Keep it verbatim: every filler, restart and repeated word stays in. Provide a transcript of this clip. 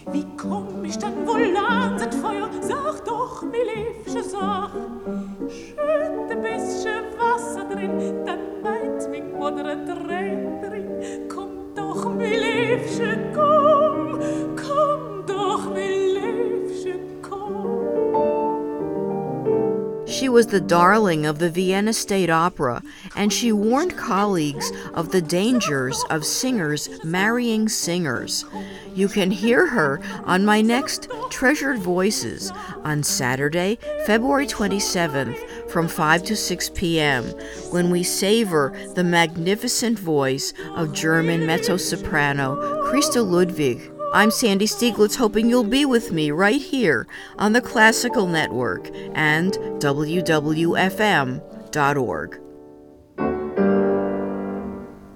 Wie komm ich dann wohl an das Feuer? Sag doch, mi liebsche Sach. Schütt ein bisschen Wasser drin, dann meint mich modere Tränen drin. Komm doch, mi liebsche, komm, komm doch, mi liebsche, komm. She was the darling of the Vienna State Opera, and she warned colleagues of the dangers of singers marrying singers. You can hear her on my next Treasured Voices on Saturday, February twenty-seventh from five to six p.m. when we savor the magnificent voice of German mezzo-soprano Christa Ludwig. I'm Sandy Stieglitz, hoping you'll be with me right here on the Classical Network and W W F M dot org.